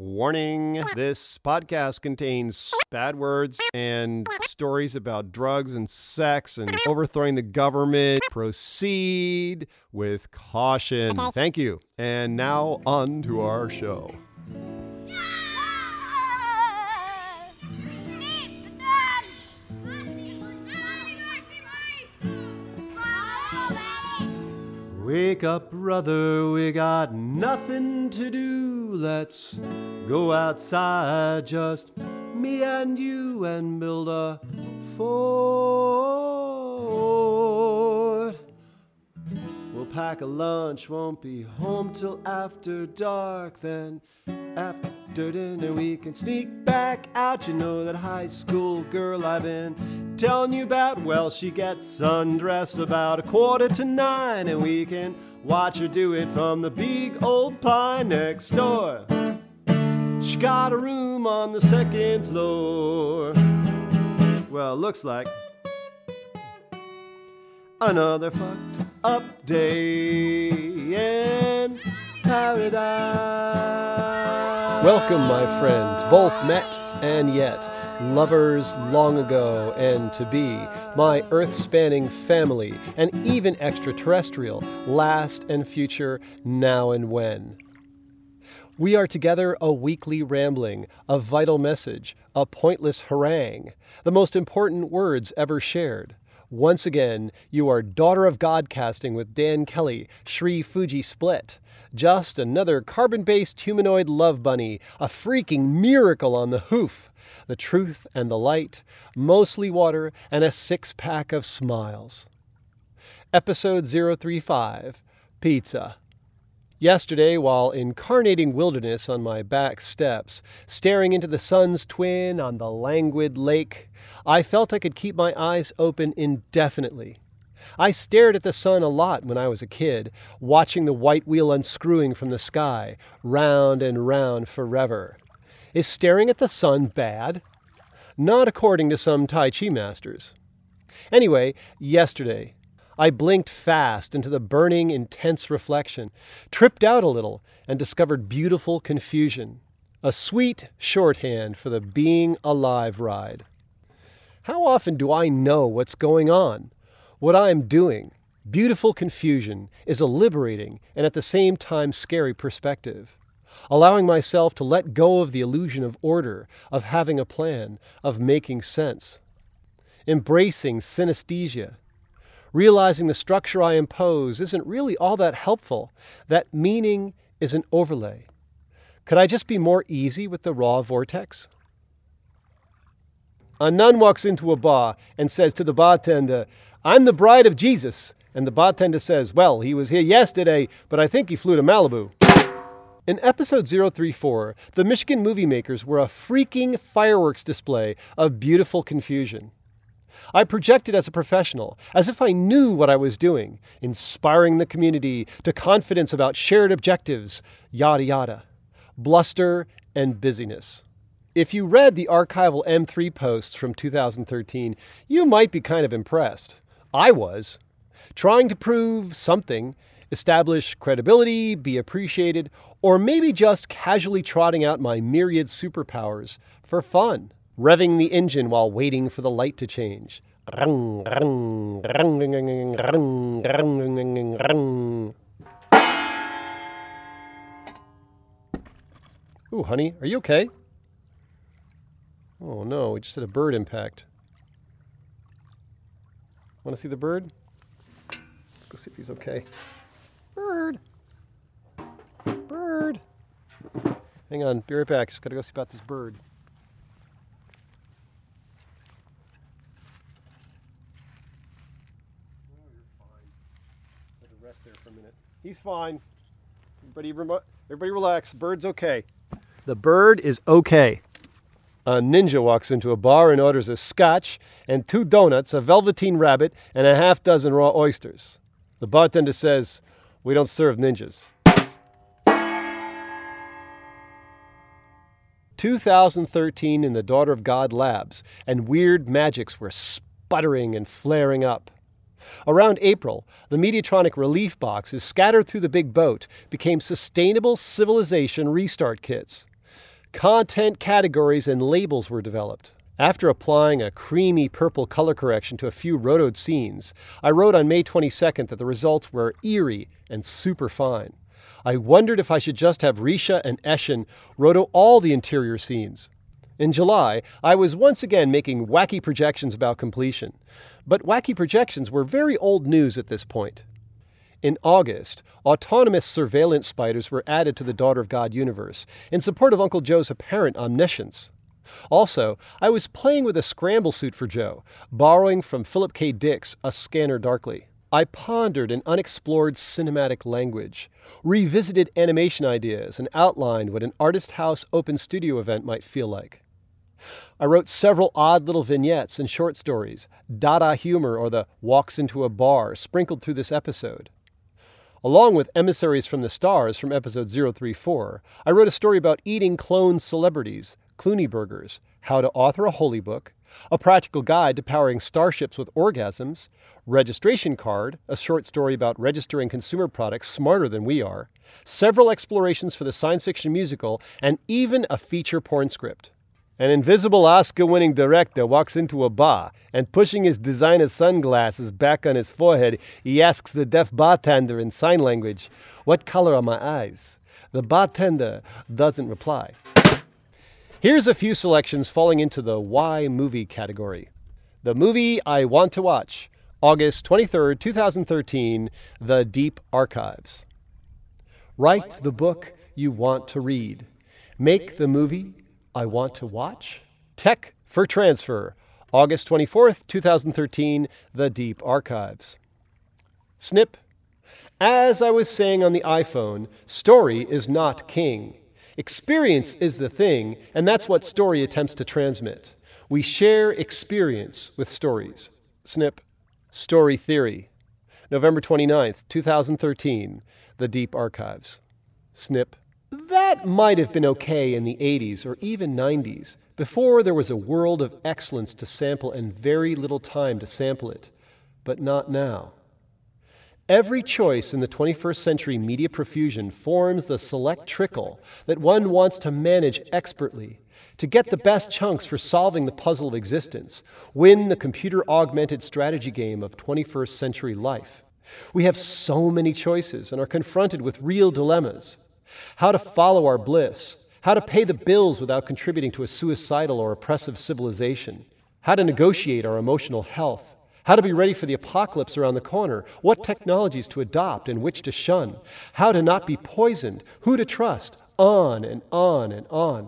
Warning, this podcast contains bad words and stories about drugs and sex and overthrowing the government. Proceed with caution. Thank you. And now on to our show. Wake up, brother, we got nothing to do. Let's go outside, just me and you, and build a fort. We'll pack a lunch, won't be home till after dark. Then after dinner we can sneak back out. You know that high school girl I've been telling you about? Well, she gets undressed about 8:45, and we can watch her do it from the big old pine next door. She got a room on the second floor. Well, looks like another fucked up day in paradise. Welcome, my friends, both met and yet, lovers long ago and to be, my earth-spanning family, and even extraterrestrial, last and future, now and when. We are together, a weekly rambling, a vital message, a pointless harangue, the most important words ever shared. Once again, you are Daughter of God casting with Dan Kelly, Sri Fuji Split. Just another carbon-based humanoid love bunny, a freaking miracle on the hoof. The truth and the light, mostly water, and a six-pack of smiles. Episode 035, Pizza. Yesterday, while incarnating wilderness on my back steps, staring into the sun's twin on the languid lake, I felt I could keep my eyes open indefinitely. I stared at the sun a lot when I was a kid, watching the white wheel unscrewing from the sky, round and round forever. Is staring at the sun bad? Not according to some Tai Chi masters. Anyway, yesterday, I blinked fast into the burning, intense reflection, tripped out a little, and discovered beautiful confusion. A sweet shorthand for the being alive ride. How often do I know what's going on? What I am doing? Beautiful confusion is a liberating and at the same time scary perspective. Allowing myself to let go of the illusion of order, of having a plan, of making sense. Embracing synesthesia. Realizing the structure I impose isn't really all that helpful, that meaning is an overlay. Could I just be more easy with the raw vortex? A nun walks into a bar and says to the bartender, "I'm the bride of Jesus." And the bartender says, "Well, he was here yesterday, but I think he flew to Malibu." In episode 034, the Michigan movie makers were a freaking fireworks display of beautiful confusion. I projected as a professional, as if I knew what I was doing, inspiring the community to confidence about shared objectives, yada yada, bluster and busyness. If you read the archival M3 posts from 2013, you might be kind of impressed. I was. Trying to prove something, establish credibility, be appreciated, or maybe just casually trotting out my myriad superpowers for fun. Revving the engine while waiting for the light to change. Ooh, honey, are you okay? Oh no, we just had a bird impact. Want to see the bird? Let's go see if he's okay. Bird. Bird. Hang on, be right back. Just gotta go see about this bird. Rest there for a minute. He's fine. Everybody relax. Bird's okay. The bird is okay. A ninja walks into a bar and orders a scotch and 2 donuts, a velveteen rabbit, and a half dozen raw oysters. The bartender says, "We don't serve ninjas." 2013 in the Daughter of God labs, and weird magics were sputtering and flaring up. Around April, the Mediatronic relief boxes scattered through the big boat became sustainable civilization restart kits. content categories and labels were developed. After applying a creamy purple color correction to a few rotoed scenes, I wrote on May 22nd that the results were eerie and super fine. I wondered if I should just have Risha and Eshin roto all the interior scenes. In July, I was once again making wacky projections about completion. But wacky projections were very old news at this point. In August, autonomous surveillance spiders were added to the Daughter of God universe in support of Uncle Joe's apparent omniscience. Also, I was playing with a scramble suit for Joe, borrowing from Philip K. Dick's A Scanner Darkly. I pondered an unexplored cinematic language, revisited animation ideas, and outlined what an Artist House open studio event might feel like. I wrote several odd little vignettes and short stories, Dada humor or the walks into a bar sprinkled through this episode. Along with Emissaries from the Stars from episode 034, I wrote a story about eating clone celebrities, Clooney burgers, how to author a holy book, a practical guide to powering starships with orgasms, Registration Card, a short story about registering consumer products smarter than we are, several explorations for the science fiction musical, and even a feature porn script. An invisible Oscar-winning director walks into a bar, and pushing his designer sunglasses back on his forehead, he asks the deaf bartender in sign language, "What color are my eyes?" The bartender doesn't reply. Here's a few selections falling into the Why Movie category. The movie I want to watch, August 23rd, 2013, The Deep Archives. Write the book you want to read. Make the movie I want to watch. Tech for Transfer, August 24th, 2013, The Deep Archives. Snip. As I was saying on the iPhone, story is not king. Experience is the thing, and that's what story attempts to transmit. We share experience with stories. Snip. Story Theory, November 29th, 2013, The Deep Archives. Snip. That might have been okay in the 80s or even 90s, before there was a world of excellence to sample and very little time to sample it, but not now. Every choice in the 21st century media profusion forms the select trickle that one wants to manage expertly, to get the best chunks for solving the puzzle of existence, win the computer-augmented strategy game of 21st century life. We have so many choices and are confronted with real dilemmas. How to follow our bliss, how to pay the bills without contributing to a suicidal or oppressive civilization, how to negotiate our emotional health, how to be ready for the apocalypse around the corner, what technologies to adopt and which to shun, how to not be poisoned, who to trust, on and on and on.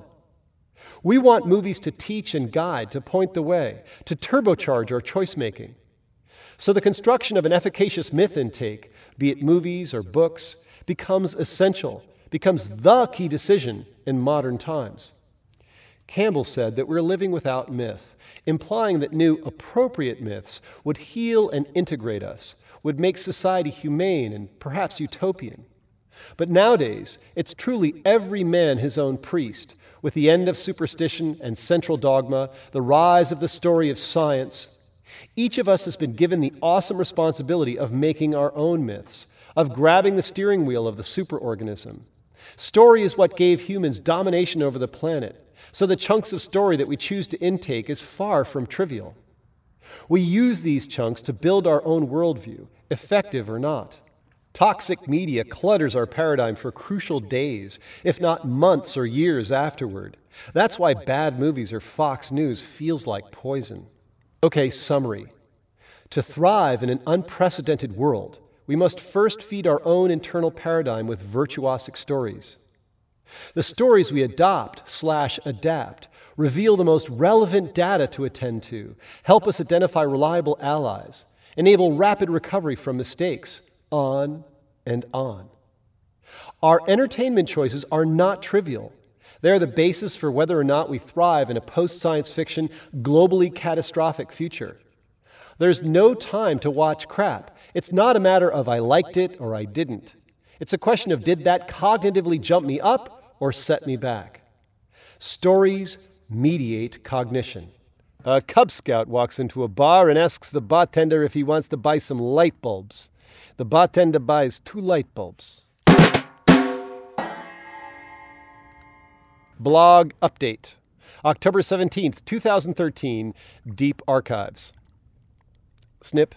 We want movies to teach and guide, to point the way, to turbocharge our choice-making. So the construction of an efficacious myth intake, be it movies or books, becomes essential, becomes the key decision in modern times. Campbell said that we're living without myth, implying that new appropriate myths would heal and integrate us, would make society humane and perhaps utopian. But nowadays, it's truly every man his own priest, with the end of superstition and central dogma, the rise of the story of science. Each of us has been given the awesome responsibility of making our own myths, of grabbing the steering wheel of the superorganism. Story is what gave humans domination over the planet, so the chunks of story that we choose to intake is far from trivial. We use these chunks to build our own worldview, effective or not. Toxic media clutters our paradigm for crucial days, if not months or years afterward. That's why bad movies or Fox News feels like poison. Okay, summary. To thrive in an unprecedented world, we must first feed our own internal paradigm with virtuosic stories. The stories we adopt/adapt reveal the most relevant data to attend to, help us identify reliable allies, enable rapid recovery from mistakes, on and on. Our entertainment choices are not trivial. They are the basis for whether or not we thrive in a post-science fiction, globally catastrophic future. There's no time to watch crap. It's not a matter of I liked it or I didn't. It's a question of did that cognitively jump me up or set me back? Stories mediate cognition. A Cub Scout walks into a bar and asks the bartender if he wants to buy some light bulbs. The bartender buys 2 light bulbs. Blog update. October 17th, 2013, Deep Archives. Snip.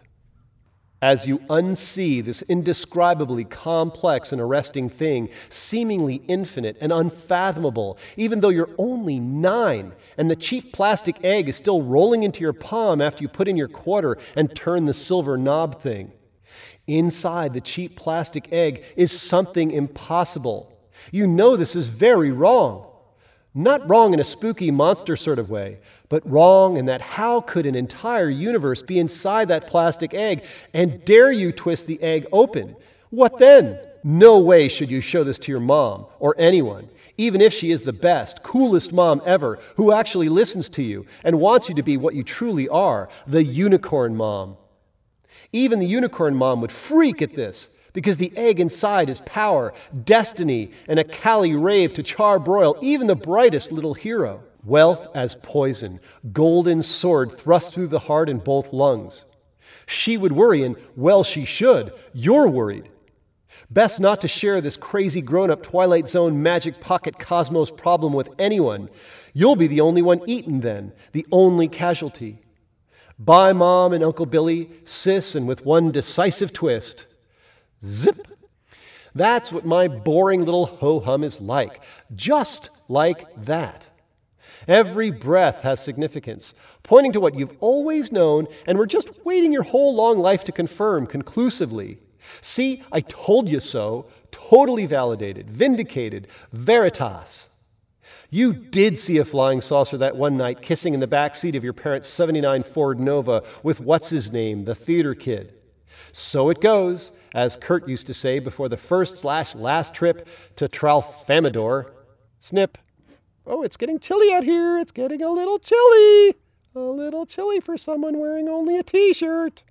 As you unsee this indescribably complex and arresting thing, seemingly infinite and unfathomable, even though you're only 9, and the cheap plastic egg is still rolling into your palm after you put in your quarter and turn the silver knob thing. Inside the cheap plastic egg is something impossible. You know this is very wrong. Not wrong in a spooky monster sort of way, but wrong in that how could an entire universe be inside that plastic egg, and dare you twist the egg open? What then? No way should you show this to your mom or anyone, even if she is the best, coolest mom ever, who actually listens to you and wants you to be what you truly are, the unicorn mom. Even the unicorn mom would freak at this, because the egg inside is power, destiny, and a Cali rave to charbroil even the brightest little hero. Wealth as poison, golden sword thrust through the heart and both lungs. She would worry, and well she should. You're worried. Best not to share this crazy grown-up Twilight Zone magic pocket cosmos problem with anyone. You'll be the only one eaten then, the only casualty. Bye, Mom and Uncle Billy, Sis, and with one decisive twist, zip. That's what my boring little ho-hum is like. Just like that. Every breath has significance, pointing to what you've always known and were just waiting your whole long life to confirm conclusively. See, I told you so. Totally validated, vindicated, veritas. You did see a flying saucer that one night kissing in the back seat of your parents' '79 Ford Nova with what's-his-name, the theater kid. So it goes, as Kurt used to say before the first/last trip to Tralfamadore. Snip. Oh, it's getting chilly out here. It's getting a little chilly. A little chilly for someone wearing only a t-shirt.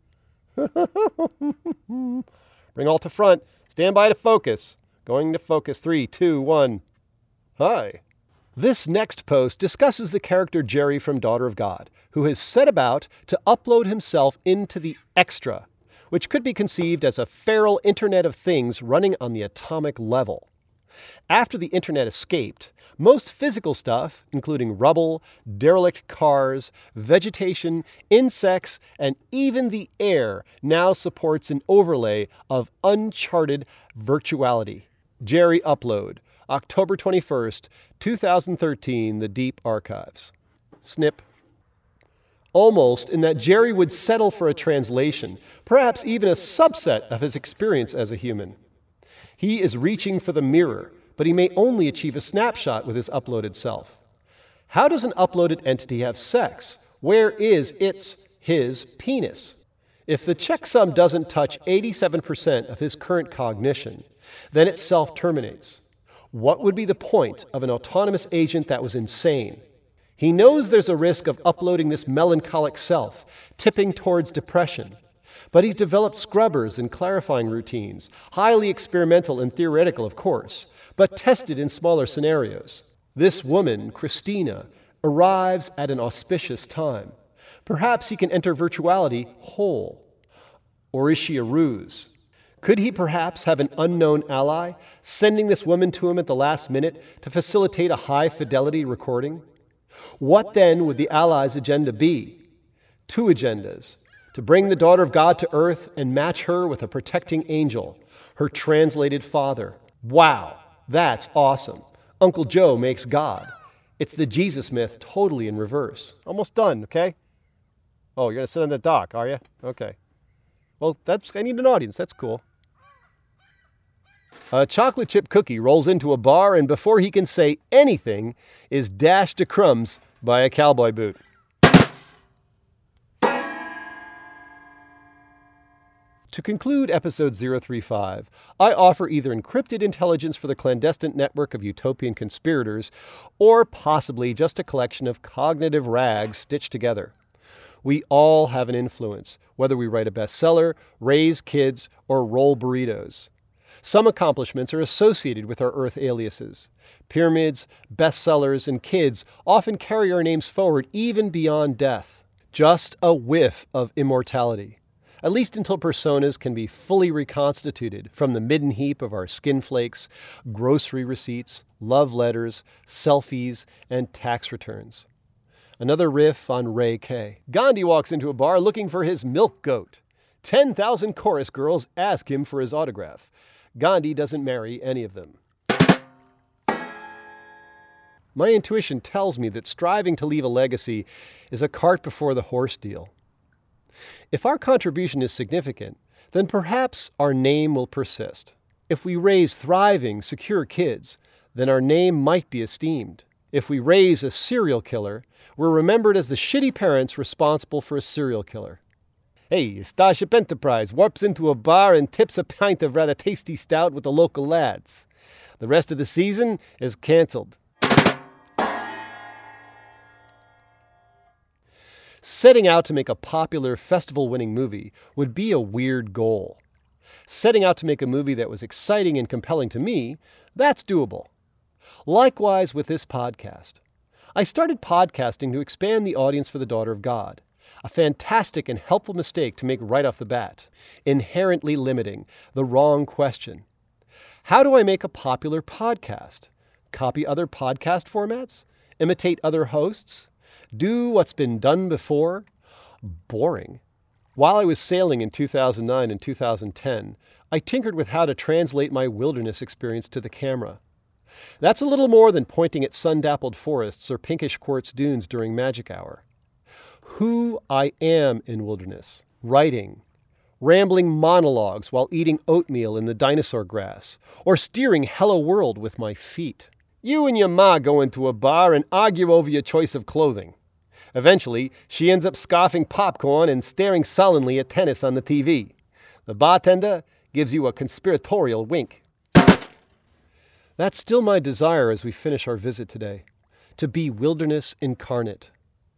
Bring all to front. Stand by to focus. Going to focus. 3, 2, 1. Hi. This next post discusses the character Jerry from Daughter of God, who has set about to upload himself into the extra, which could be conceived as a feral Internet of Things running on the atomic level. After the Internet escaped, most physical stuff, including rubble, derelict cars, vegetation, insects, and even the air, now supports an overlay of uncharted virtuality. Jerry upload, October 21st, 2013, The Deep Archives. Snip. Almost in that Jerry would settle for a translation, perhaps even a subset of his experience as a human. He is reaching for the mirror, but he may only achieve a snapshot with his uploaded self. How does an uploaded entity have sex? Where is his penis? If the checksum doesn't touch 87% of his current cognition, then it self-terminates. What would be the point of an autonomous agent that was insane? He knows there's a risk of uploading this melancholic self, tipping towards depression. But he's developed scrubbers and clarifying routines, highly experimental and theoretical, of course, but tested in smaller scenarios. This woman, Christina, arrives at an auspicious time. Perhaps he can enter virtuality whole. Or is she a ruse? Could he perhaps have an unknown ally, sending this woman to him at the last minute to facilitate a high-fidelity recording? What then would the ally's agenda be? 2 agendas. To bring the Daughter of God to earth and match her with a protecting angel, her translated father. Wow, that's awesome. Uncle Joe makes God. It's the Jesus myth totally in reverse. Almost done, okay? Oh, you're going to sit on the dock, are you? Okay. Well, I need an audience. That's cool. A chocolate chip cookie rolls into a bar, and before he can say anything, is dashed to crumbs by a cowboy boot. To conclude episode 035, I offer either encrypted intelligence for the clandestine network of utopian conspirators, or possibly just a collection of cognitive rags stitched together. We all have an influence, whether we write a bestseller, raise kids, or roll burritos. Some accomplishments are associated with our Earth aliases. Pyramids, bestsellers, and kids often carry our names forward even beyond death. Just a whiff of immortality. at least until personas can be fully reconstituted from the midden heap of our skin flakes, grocery receipts, love letters, selfies, and tax returns. Another riff on Ray K. Gandhi walks into a bar looking for his milk goat. 10,000 chorus girls ask him for his autograph. Gandhi doesn't marry any of them. My intuition tells me that striving to leave a legacy is a cart before the horse deal. If our contribution is significant, then perhaps our name will persist. If we raise thriving, secure kids, then our name might be esteemed. If we raise a serial killer, we're remembered as the shitty parents responsible for a serial killer. Hey, Starship Enterprise warps into a bar and tips a pint of rather tasty stout with the local lads. The rest of the season is canceled. Setting out to make a popular festival-winning movie would be a weird goal. Setting out to make a movie that was exciting and compelling to me, that's doable. Likewise with this podcast. I started podcasting to expand the audience for the Daughter of God. A fantastic and helpful mistake to make right off the bat. Inherently limiting. The wrong question. How do I make a popular podcast? Copy other podcast formats? Imitate other hosts? Do what's been done before? Boring. While I was sailing in 2009 and 2010, I tinkered with how to translate my wilderness experience to the camera. That's a little more than pointing at sun-dappled forests or pinkish quartz dunes during magic hour. Who I am in wilderness, writing, rambling monologues while eating oatmeal in the dinosaur grass, or steering Hello World with my feet. You and your ma go into a bar and argue over your choice of clothing. Eventually, she ends up scoffing popcorn and staring sullenly at tennis on the TV. The bartender gives you a conspiratorial wink. That's still my desire as we finish our visit today, to be wilderness incarnate.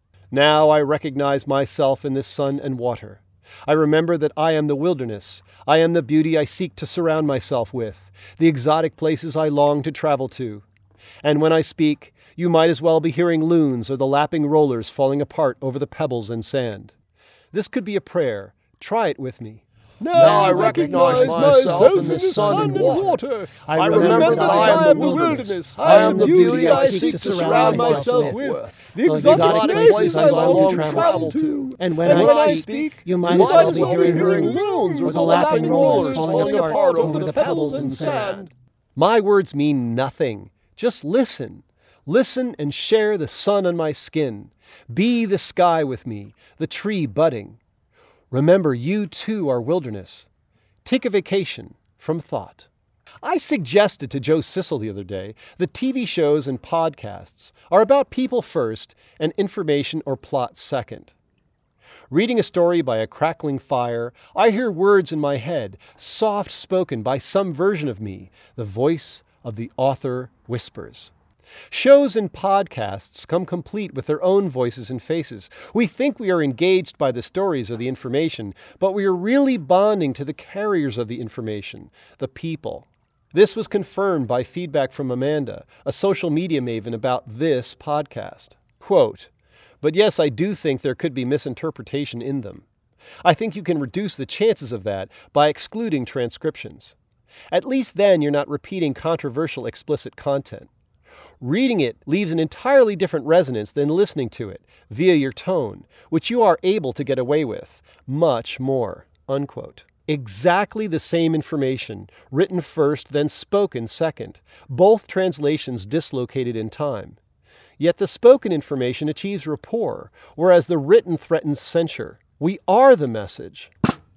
Now I recognize myself in this sun and water. I remember that I am the wilderness. I am the beauty I seek to surround myself with, the exotic places I long to travel to. And when I speak, you might as well be hearing loons or the lapping rollers falling apart over the pebbles and sand. This could be a prayer. Try it with me. Now I recognize myself in the sun and water. I remember that I am the wilderness. I am the beauty I seek to surround myself with, the exotic places I long to travel to. And when I speak, you might as well be hearing loons or the lapping rollers falling apart over the pebbles and sand. My words mean nothing. Just listen. Listen and share the sun on my skin. Be the sky with me, the tree budding. Remember, you too are wilderness. Take a vacation from thought. I suggested to Joe Sissel the other day that TV shows and podcasts are about people first and information or plot second. Reading a story by a crackling fire, I hear words in my head, soft spoken by some version of me. The voice of the author whispers. Shows and podcasts come complete with their own voices and faces. We think we are engaged by the stories or the information, but we are really bonding to the carriers of the information, the people. This was confirmed by feedback from Amanda, a social media maven about this podcast. Quote, "But yes, I do think there could be misinterpretation in them. I think you can reduce the chances of that by excluding transcriptions. At least then you're not repeating controversial explicit content. Reading it leaves an entirely different resonance than listening to it via your tone, which you are able to get away with much more." Unquote. Exactly the same information, written first, then spoken second, both translations dislocated in time. Yet the spoken information achieves rapport, whereas the written threatens censure. We are the message.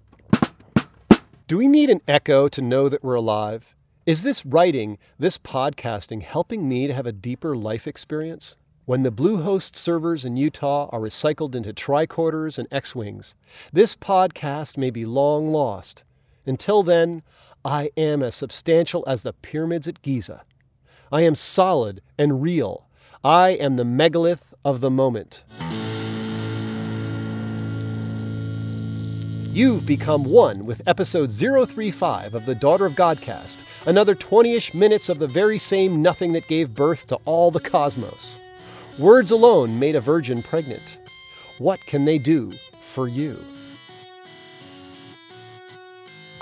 Do we need an echo to know that we're alive? Is this writing, this podcasting, helping me to have a deeper life experience? When the Bluehost servers in Utah are recycled into tricorders and X-Wings, this podcast may be long lost. Until then, I am as substantial as the pyramids at Giza. I am solid and real. I am the megalith of the moment. You've become one with episode 035 of the Daughter of Godcast, another 20-ish minutes of the very same nothing that gave birth to all the cosmos. Words alone made a virgin pregnant. What can they do for you?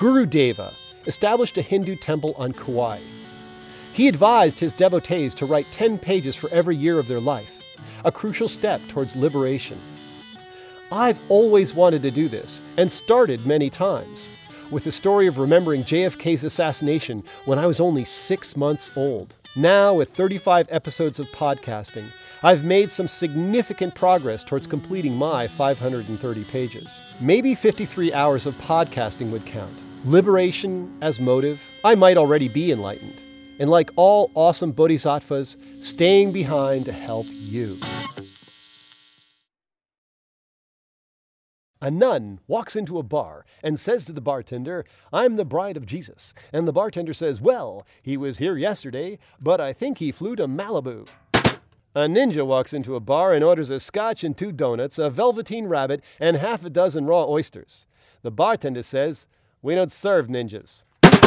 Guru Deva established a Hindu temple on Kauai. He advised his devotees to write 10 pages for every year of their life, a crucial step towards liberation. I've always wanted to do this, and started many times, with the story of remembering JFK's assassination when I was only 6 months old. Now, with 35 episodes of podcasting, I've made some significant progress towards completing my 530 pages. Maybe 53 hours of podcasting would count. Liberation as motive, I might already be enlightened. And like all awesome bodhisattvas, staying behind to help you. A nun walks into a bar and says to the bartender, "I'm the bride of Jesus." And the bartender says, "Well, he was here yesterday, but I think he flew to Malibu." A ninja walks into a bar and orders a scotch and 2 donuts, a velveteen rabbit, and half a dozen raw oysters. The bartender says, "We don't serve ninjas."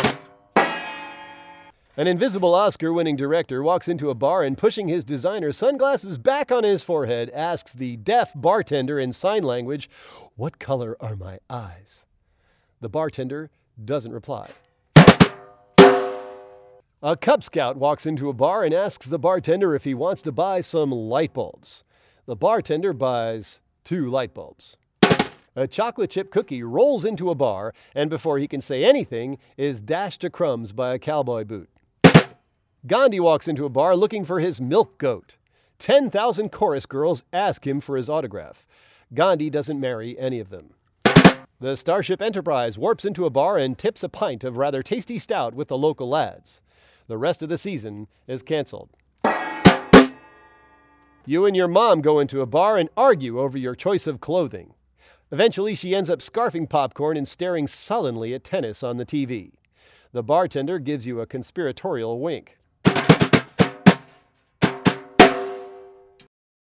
An invisible Oscar-winning director walks into a bar and, pushing his designer sunglasses back on his forehead, asks the deaf bartender in sign language, "What color are my eyes?" The bartender doesn't reply. A Cub Scout walks into a bar and asks the bartender if he wants to buy some light bulbs. The bartender buys 2 light bulbs. A chocolate chip cookie rolls into a bar and, before he can say anything, is dashed to crumbs by a cowboy boot. Gandhi walks into a bar looking for his milk goat. 10,000 chorus girls ask him for his autograph. Gandhi doesn't marry any of them. The Starship Enterprise warps into a bar and tips a pint of rather tasty stout with the local lads. The rest of the season is canceled. You and your mom go into a bar and argue over your choice of clothing. Eventually, she ends up scarfing popcorn and staring sullenly at tennis on the TV. The bartender gives you a conspiratorial wink.